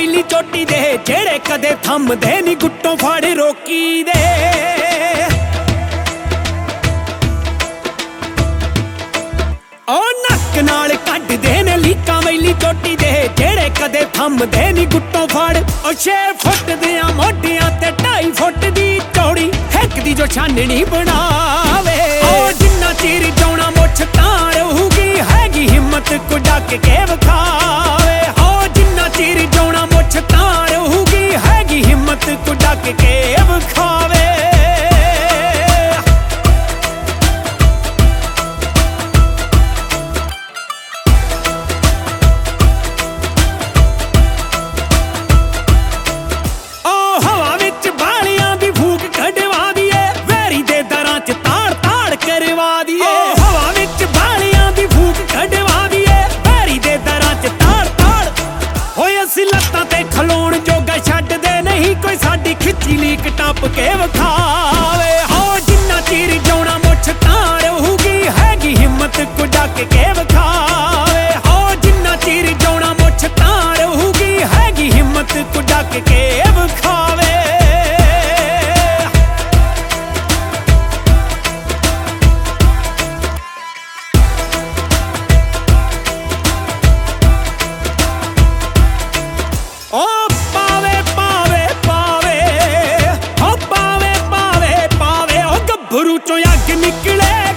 ਵੈਲੀ ਚੋਟੀ ਦੇ ਜਿਹੜੇ ਕਦੇ ਥੰਮਦੇ ਨੀ ਗੁੱਟੋਂ ਫੜ ਰੋਕੀ ਦੇ। ਉਹ ਨੱਕ ਨਾਲ ਕੱਢਦੇ ਨੇ ਲੀਕਾਂ ਵੈਲੀ ਚੋਟੀ ਦੇ ਜਿਹੜੇ ਕਦੇ ਥੰਮਦੇ ਨੀ ਗੁੱਟੋਂ ਫੜ। ਉਹ 6 ਫੁੱਟ ਦੀਆਂ ਮੋਢਿਆਂ ਤੇ 2.5 ਫੁੱਟ ਦੀ ਚੌੜੀ ਹਿੱਕ ਦੀ ਜੋ ਛਾਨਣੀ ਬਣਾਵੇ। ਉਹ ਜਿੰਨਾ ਚਿਰ ਜਾਉਣਾ ਮੁੱਛ ਤਾਂ ਰਹੂਗੀ ਹੈਗੀ ਹਿੰਮਤ ਕੋ ਡੱਕ ਕੇ ਵਿਖਾਵੇ। ਉਹ ਜਿੰਨਾ ਚਿਰ ਜਾਉਣਾ ਮੁੱਛ ਤਾਂ ਰਹੂਗੀ ਹੈਗੀ ਹਿੰਮਤ ਕੋ ਡੱਕ ਕੇ ਵਿਖਾਵੇ। ਲੱਤਾਂ ਤੇ ਖਲੋਣ ਜੋਗਾ ਛੱਡਦੇ ਨਹੀਂ ਕੋਈ ਸਾਡੀ ਖਿੱਚੀ ਲੀਕ ਟੱਪ ਕੇ ਵਿਖਾਵੇ। ਹੋ ਜਿੰਨਾ ਚਿਰ ਜਾਉਣਾ ਮੁੱਛ ਤਾਂ ਰਹੂਗੀ ਹੈਗੀ ਹਿੰਮਤ ਕੋ ਡੱਕ ਕੇ ਵਿਖਾਵੇ। ਹੋ ਜਿੰਨਾ ਚਿਰ ਜਾਉਣਾ ਮੁੱਛ ਤਾਂ ਰਹੂਗੀ ਹੈਗੀ ਹਿੰਮਤ ਕੋ ਡੱਕ ਕੇ ਵਿਖਾਵੇ। ਗੁਰੂ ਚੋਂ ਅੱਗ ਨਿਕਲੇ